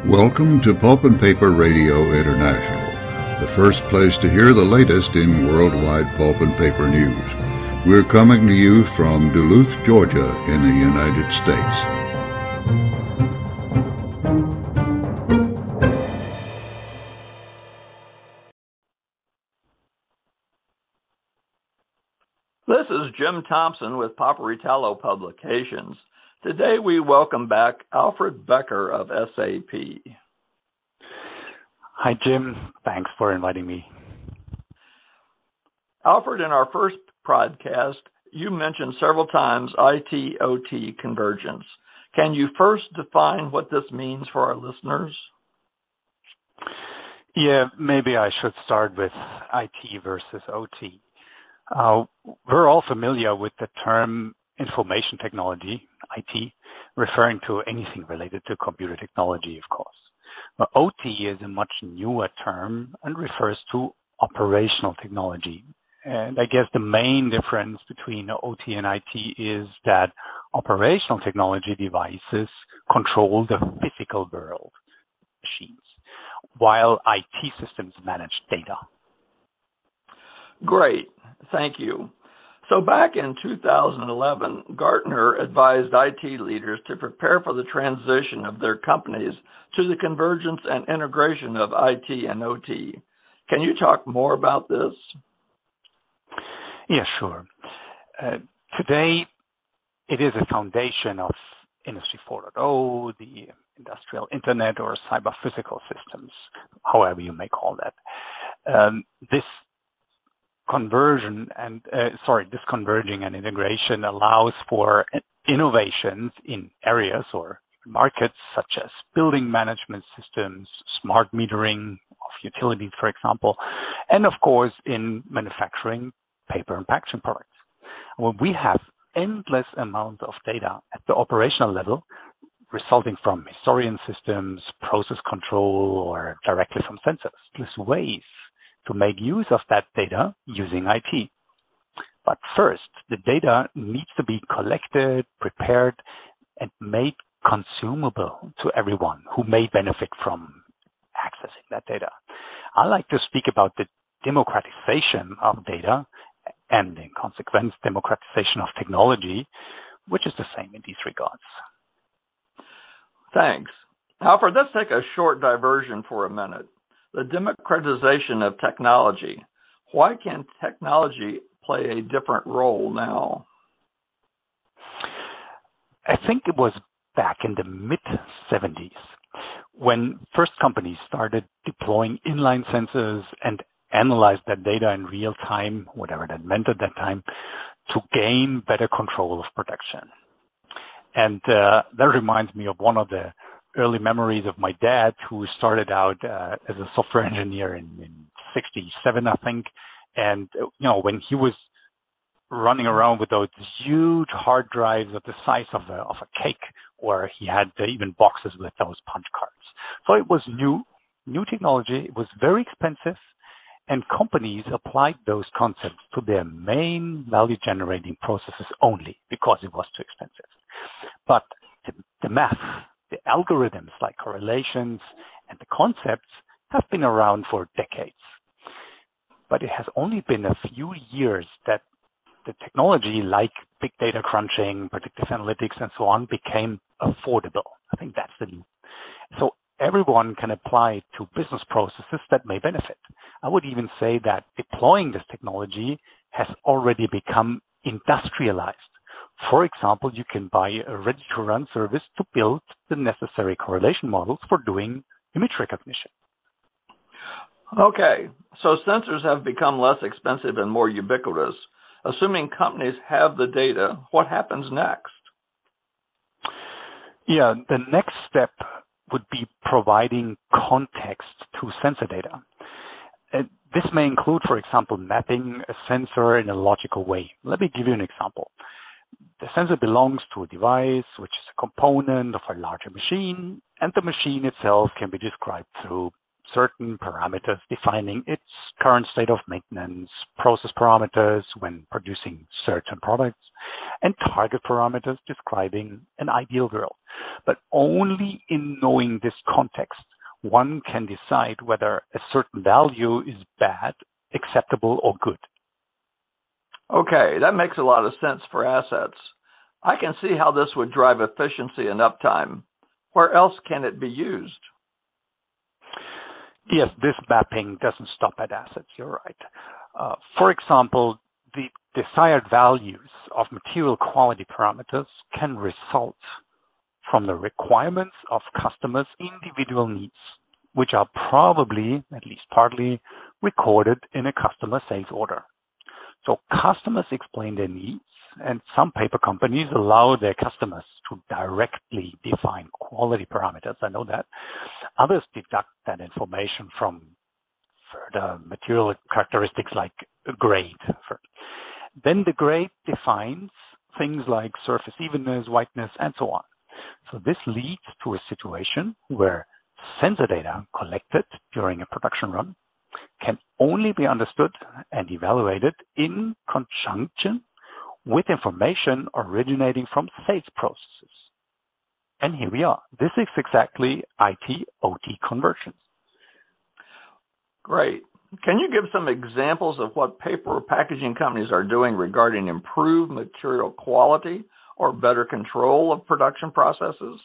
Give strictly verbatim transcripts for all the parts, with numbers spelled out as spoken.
Welcome to Pulp and Paper Radio International, the first place to hear the latest in worldwide pulp and paper news. We're coming to you from Duluth, Georgia, in the United States. This is Jim Thompson with Paperitalo Publications. Today we welcome back Alfred Becker of S A P. Hi, Jim. Thanks for inviting me. Alfred, in our first podcast, you mentioned several times I T O T convergence. Can you first define what this means for our listeners? Yeah, maybe I should start with I T versus O T. Uh, we're all familiar with the term information technology, I T, referring to anything related to computer technology, of course. But O T is a much newer term and refers to operational technology. And I guess the main difference between O T and I T is that operational technology devices control the physical world, machines, while I T systems manage data. Great. Thank you. So back in two thousand eleven, Gartner advised I T leaders to prepare for the transition of their companies to the convergence and integration of I T and O T. Can you talk more about this? Yeah, sure. Uh, today, it is a foundation of Industry four point oh, the industrial internet, or cyber physical systems, however you may call that. Um, this Conversion and uh, sorry, this converging and integration allows for innovations in areas or markets such as building management systems, smart metering of utilities, for example, and of course in manufacturing paper and packaging products. When we have endless amounts of data at the operational level, resulting from historian systems, process control, or directly from sensors, there's ways to make use of that data using I T. But first, the data needs to be collected, prepared, and made consumable to everyone who may benefit from accessing that data. I like to speak about the democratization of data and, in consequence, democratization of technology, which is the same in these regards. Thanks. Alfred, let's take a short diversion for a minute. The democratization of technology. Why can technology play a different role now? I think it was back in the mid seventies when first companies started deploying inline sensors and analyzed that data in real time, whatever that meant at that time, to gain better control of production. And uh, that reminds me of one of the early memories of my dad, who started out uh, as a software engineer in, in sixty-seven, I think. And, you know, when he was running around with those huge hard drives of the size of a, of a cake, or he had uh, even boxes with those punch cards. So it was new, new technology. It was very expensive, and companies applied those concepts to their main value generating processes only because it was too expensive. But the, the math, the algorithms like correlations and the concepts have been around for decades. But it has only been a few years that the technology like big data crunching, predictive analytics, and so on became affordable. I think that's the new. So everyone can apply it to business processes that may benefit. I would even say that deploying this technology has already become industrialized. For example, you can buy a ready-to-run service to build the necessary correlation models for doing image recognition. Okay, so sensors have become less expensive and more ubiquitous. Assuming companies have the data, what happens next? Yeah, the next step would be providing context to sensor data. Uh, this may include, for example, mapping a sensor in a logical way. Let me give you an example. The sensor belongs to a device, which is a component of a larger machine, and the machine itself can be described through certain parameters defining its current state of maintenance, process parameters when producing certain products, and target parameters describing an ideal world. But only in knowing this context, one can decide whether a certain value is bad, acceptable, or good. Okay, that makes a lot of sense for assets. I can see how this would drive efficiency and uptime. Where else can it be used? Yes, this mapping doesn't stop at assets, you're right. Uh, for example, the desired values of material quality parameters can result from the requirements of customers' individual needs, which are probably, at least partly, recorded in a customer sales order. So customers explain their needs, and some paper companies allow their customers to directly define quality parameters. I know that. Others deduct that information from further material characteristics like grade. Then the grade defines things like surface evenness, whiteness, and so on. So this leads to a situation where sensor data collected during a production run can only be understood and evaluated in conjunction with information originating from sales processes. And here we are. This is exactly I T O T convergence. Great. Can you give some examples of what paper or packaging companies are doing regarding improved material quality or better control of production processes?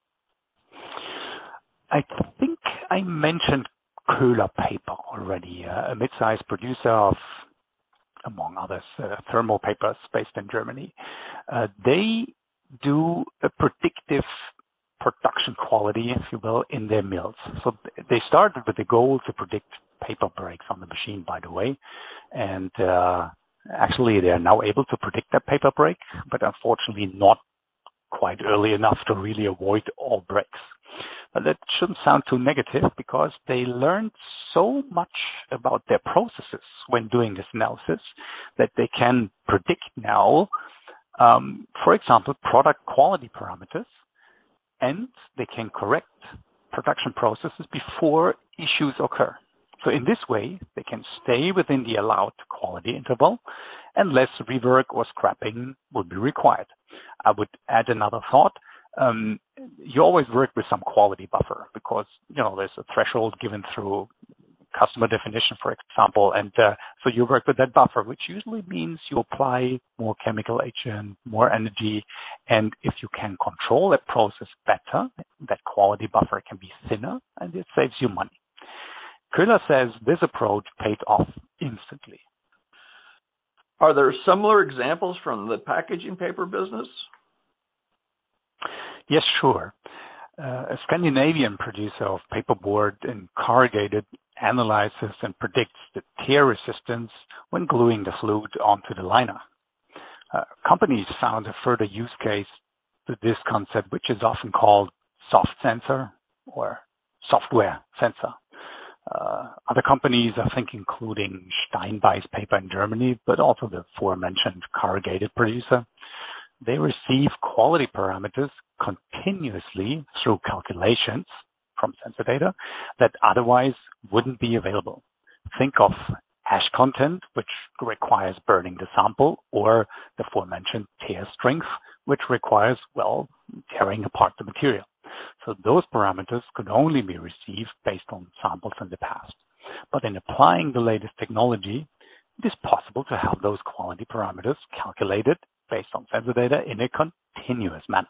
I think I mentioned Köhler Paper already, uh, a mid-sized producer of, among others, uh, thermal papers based in Germany. Uh, they do a predictive production quality, if you will, in their mills. So they started with the goal to predict paper breaks on the machine, by the way. And uh, actually, they are now able to predict that paper break, but unfortunately not quite early enough to really avoid all breaks. But that shouldn't sound too negative because they learned so much about their processes when doing this analysis that they can predict now, um, for example, product quality parameters, and they can correct production processes before issues occur. So in this way, they can stay within the allowed quality interval and less rework or scrapping will be required. I would add another thought. Um, you always work with some quality buffer because, you know, there's a threshold given through customer definition, for example, and uh, so you work with that buffer, which usually means you apply more chemical agent, more energy, and if you can control that process better, that quality buffer can be thinner, and it saves you money. Köhler says this approach paid off instantly. Are there similar examples from the packaging paper business? Yes, sure. Uh, a Scandinavian producer of paperboard and corrugated analyzes and predicts the tear resistance when gluing the fluid onto the liner. Uh, companies found a further use case to this concept, which is often called soft sensor or software sensor. Uh, other companies, I think, including Steinbeiß Paper in Germany, but also the aforementioned corrugated producer, they receive quality parameters continuously through calculations from sensor data that otherwise wouldn't be available. Think of ash content, which requires burning the sample, or the aforementioned tear strength, which requires, well, tearing apart the material. So those parameters could only be received based on samples in the past. But in applying the latest technology, it is possible to have those quality parameters calculated based on sensor data in a continuous manner.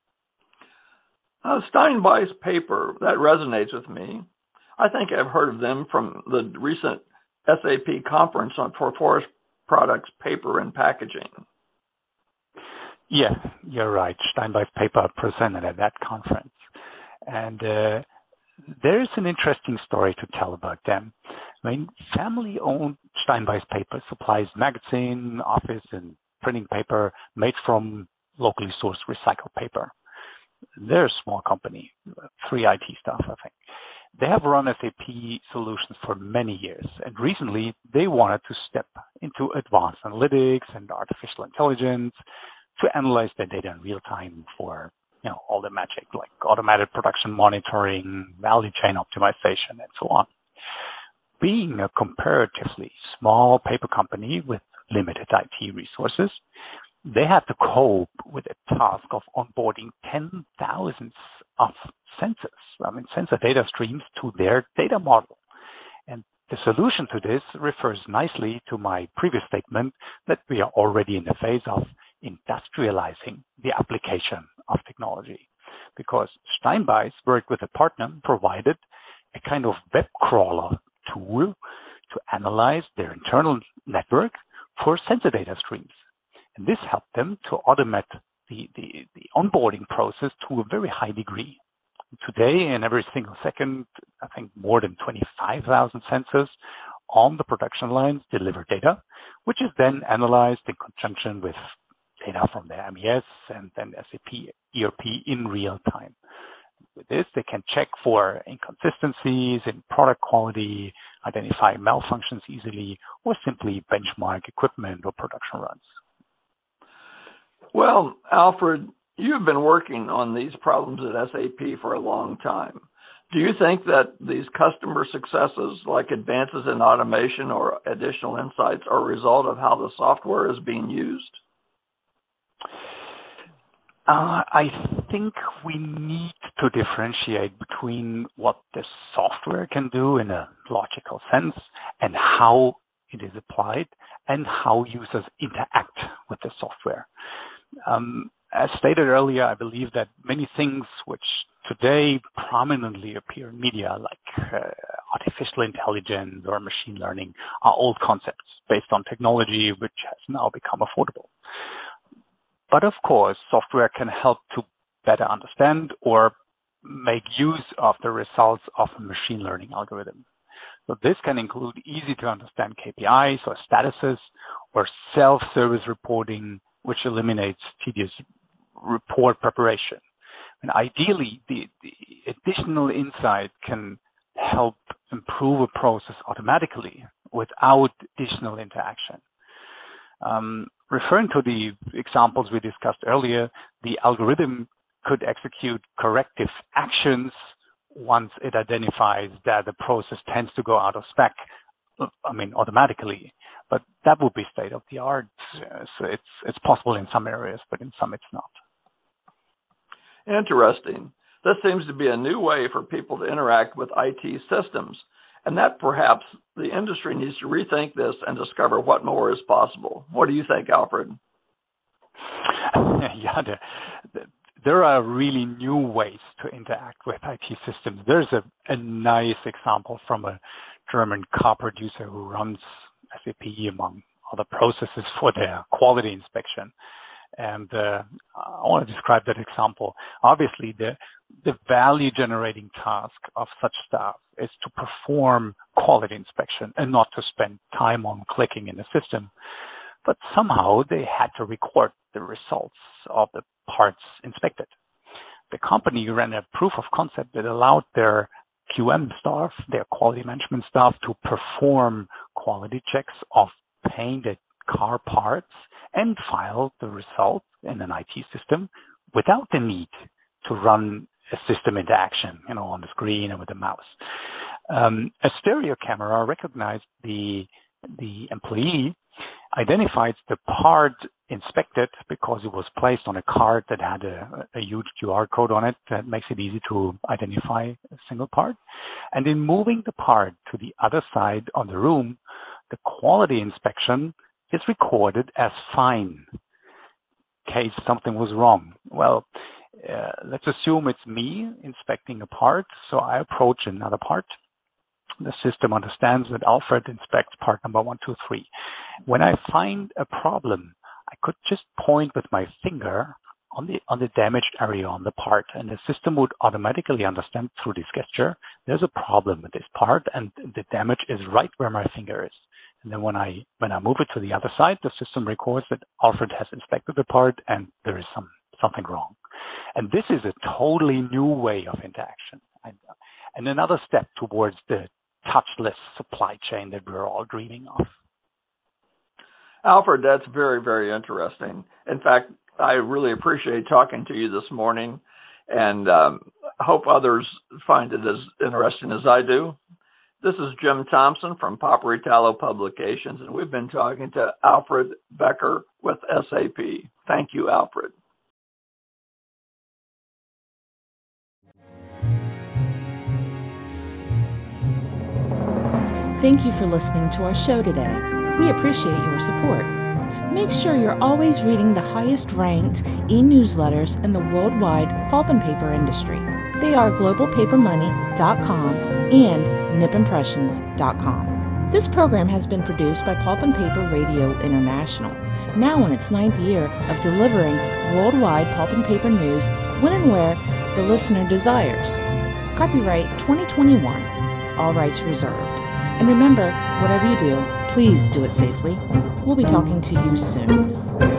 Uh, Steinbeiß Paper, that resonates with me. I think I've heard of them from the recent S A P conference on for forest products, paper, and packaging. Yeah, you're right. Steinbeiß Paper presented at that conference. And uh, there's an interesting story to tell about them. I mean, family-owned Steinbeiß Paper supplies magazine, office, and printing paper made from locally sourced recycled paper. They're a small company, free I T stuff, I think. They have run S A P solutions for many years, and recently they wanted to step into advanced analytics and artificial intelligence to analyze their data in real time for you know, all the magic like automated production monitoring, value chain optimization, and so on. Being a comparatively small paper company with limited I T resources, they had to cope with a task of onboarding ten thousands of sensors, I mean, sensor data streams to their data model. And the solution to this refers nicely to my previous statement that we are already in the phase of industrializing the application of technology, because Steinbeis worked with a partner, provided a kind of web crawler tool to analyze their internal network for sensor data streams. And this helped them to automate the, the, the onboarding process to a very high degree. Today, in every single second, I think more than twenty-five thousand sensors on the production lines deliver data, which is then analyzed in conjunction with data from the M E S and then S A P E R P in real time. With this, they can check for inconsistencies in product quality, identify malfunctions easily, or simply benchmark equipment or production runs. Well, Alfred, you've been working on these problems at S A P for a long time. Do you think that these customer successes, like advances in automation or additional insights, are a result of how the software is being used? Uh, I think we need to differentiate between what the software can do in a logical sense and how it is applied and how users interact with the software. Um, as stated earlier, I believe that many things which today prominently appear in media, like uh, artificial intelligence or machine learning, are old concepts based on technology which has now become affordable. But of course, software can help to better understand or make use of the results of a machine learning algorithm. So this can include easy to understand K P Is or statuses, or self-service reporting, which eliminates tedious report preparation. And ideally, the, the additional insight can help improve a process automatically without additional interaction. Um, referring to the examples we discussed earlier, the algorithm could execute corrective actions once it identifies that the process tends to go out of spec, I mean, automatically. But that would be state of the art. So it's, it's possible in some areas, but in some it's not. Interesting. This seems to be a new way for people to interact with I T systems, and that perhaps the industry needs to rethink this and discover what more is possible. What do you think, Alfred? Yeah, the, the, there are really new ways to interact with I T systems. There's a, a nice example from a German car producer who runs S A P among other processes for their quality inspection. And uh, I want to describe that example. Obviously, the the value-generating task of such staff is to perform quality inspection and not to spend time on clicking in the system. But somehow they had to record the results of the parts inspected. The company ran a proof of concept that allowed their Q M staff, their quality management staff, to perform quality checks of painted car parts and file the result in an I T system without the need to run a system interaction, you know, on the screen and with the mouse. Um, a stereo camera recognized the the employee, identified the part inspected because it was placed on a card that had a, a huge Q R code on it that makes it easy to identify a single part. And in moving the part to the other side of the room, the quality inspection is recorded as fine in case something was wrong. Well, uh, let's assume it's me inspecting a part, so I approach another part. The system understands that Alfred inspects part number one, two, three. When I find a problem, I could just point with my finger on the on the damaged area on the part, and the system would automatically understand through this gesture there's a problem with this part, and the damage is right where my finger is. And then when I when I move it to the other side, the system records that Alfred has inspected the part and there is some something wrong. And this is a totally new way of interaction, and, and another step towards the touchless supply chain that we're all dreaming of. Alfred, that's very, very interesting. In fact, I really appreciate talking to you this morning, and um, hope others find it as interesting as I do. This is Jim Thompson from Paperitalo Publications, and we've been talking to Alfred Becker with S A P. Thank you, Alfred. Thank you for listening to our show today. We appreciate your support. Make sure you're always reading the highest ranked e-newsletters in the worldwide pulp and paper industry. They are global paper money dot com and nip impressions dot com. This program has been produced by Pulp and Paper Radio International, now in its ninth year of delivering worldwide pulp and paper news when and where the listener desires. Copyright twenty twenty-one. All rights reserved. And remember, whatever you do, please do it safely. We'll be talking to you soon.